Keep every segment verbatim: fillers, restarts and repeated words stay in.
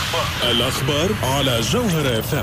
الأخبار على جوهر اف ام.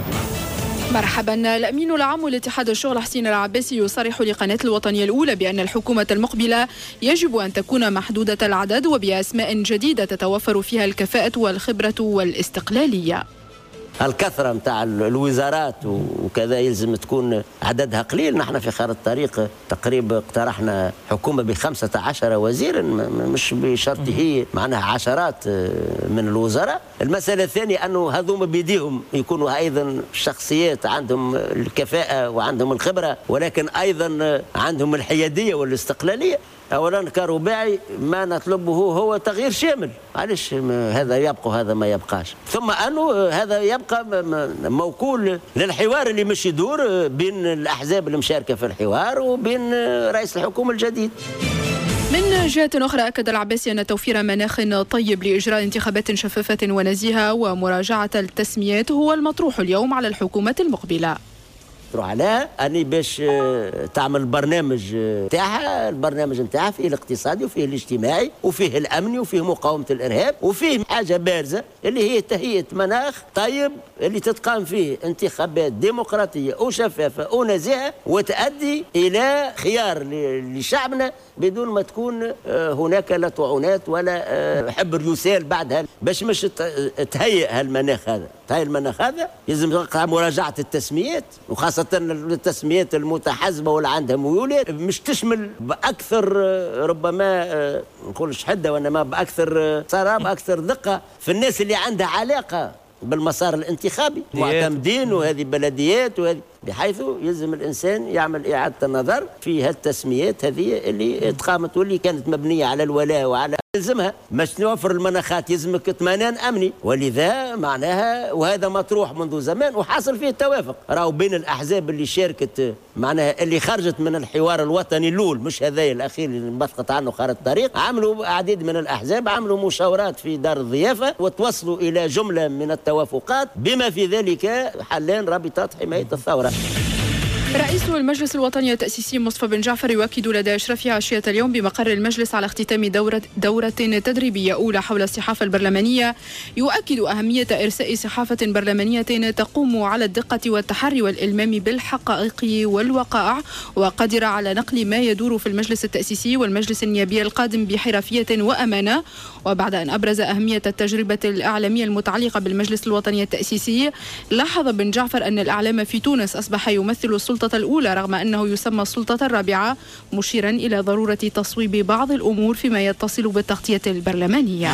مرحبا. الأمين العام لاتحاد الشغل حسين العباسي يصرح لقناة الوطنية الأولى بأن الحكومة المقبلة يجب أن تكون محدودة العدد وبأسماء جديدة تتوفر فيها الكفاءة والخبرة والاستقلالية. الكثرة متاع الوزارات وكذا يلزم تكون عددها قليل. نحن في خارطة الطريق تقريبا اقترحنا حكومة بخمسة عشر وزير، مش بشرط هي معناها عشرات من الوزراء. المسألة الثانية أنه هذوما بيديهم يكونوا أيضا شخصيات عندهم الكفاءة وعندهم الخبرة، ولكن أيضا عندهم الحيادية والاستقلالية. أولا كرباعي ما نطلبه هو تغيير شامل، معلش هذا يبقى وهذا ما يبقاش. ثم أنه هذا يبقى موكول للحوار اللي مش يدور بين الأحزاب المشاركة في الحوار وبين رئيس الحكومة الجديد. من جهة أخرى أكد العباسي أن توفير مناخ طيب لإجراء انتخابات شفافة ونزيهة ومراجعة التسميات هو المطروح اليوم على الحكومة المقبلة. على أني باش تعمل البرنامج تاعها، البرنامج نتاعها فيه الاقتصادي وفيه الاجتماعي وفيه الأمني وفيه مقاومة الإرهاب وفيه حاجة بارزة اللي هي تهيئة مناخ طيب اللي تتقام فيه انتخابات ديمقراطية وشفافة ونزيهة وتؤدي إلى خيار لشعبنا بدون ما تكون هناك لا طعنات ولا حبر يسال بعدها. باش مش تهيئ هالمناخ هذا، تهيئ المناخ هذا لازم تقع مراجعة التسميات، وخاصة التسميات المتحزبة واللي عندها ميولات مش تشمل بأكثر ربما نقولش حدة وإنما بأكثر صرامة أكثر دقة في الناس اللي عندها علاقة بالمسار الانتخابي معتمدين وهذه بلديات وهذه، بحيث يلزم الإنسان يعمل إعادة النظر في هالتسميات هذه اللي تقامت واللي كانت مبنية على الولاء وعلى يلزمها باش توفر المناخات يلزمك اطمئنان امني، ولذا معناها وهذا مطروح منذ زمان وحاصل فيه التوافق راهو بين الاحزاب اللي شاركت معناها اللي خرجت من الحوار الوطني الاول، مش هذايا الاخير اللي نبثقت عنه خارطة الطريق. عملوا عديد من الاحزاب عملوا مشاورات في دار الضيافه وتوصلوا الى جمله من التوافقات بما في ذلك حلان رابطات حمايه الثوره. رئيس المجلس الوطني التأسيسي مصطفى بن جعفر يؤكد لدى إشرافه عشية اليوم بمقر المجلس على اختتام دورة, دورة تدريبية أولى حول الصحافة البرلمانية، يؤكد أهمية إرساء صحافة برلمانية تقوم على الدقة والتحري والإلمام بالحقائق والوقائع وقادرة على نقل ما يدور في المجلس التأسيسي والمجلس النيابي القادم بحرفية وأمانة. وبعد أن أبرز أهمية التجربة الإعلامية المتعلقة بالمجلس الوطني التأسيسي، لاحظ بن جعفر أن الإعلام في تونس أصبح يمثل السلطة الأولى رغم أنه يسمى السلطة الرابعة، مشيرا إلى ضرورة تصويب بعض الأمور فيما يتصل بالتغطية البرلمانية.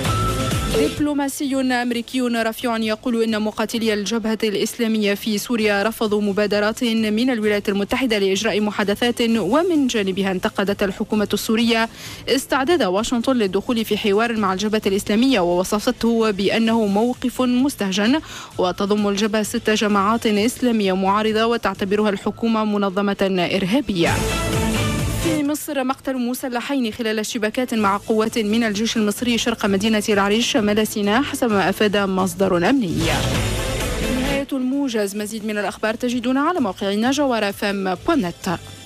دبلوماسي أمريكي رفيع يقول إن مقاتلي الجبهة الإسلامية في سوريا رفضوا مبادرات من الولايات المتحدة لإجراء محادثات، ومن جانبها انتقدت الحكومة السورية استعداد واشنطن للدخول في حوار مع الجبهة الإسلامية ووصفته بأنه موقف مستهجن، وتضم الجبهة ست جماعات إسلامية معارضة وتعتبرها الحكومة منظمة إرهابية. في مصر مقتل مسلحين خلال اشتباكات مع قوات من الجيش المصري شرق مدينة العريش شمال سيناء حسب ما أفاد مصدر أمني. نهاية الموجز. مزيد من الأخبار تجدون على موقعنا جوهر اف ام دوت نت.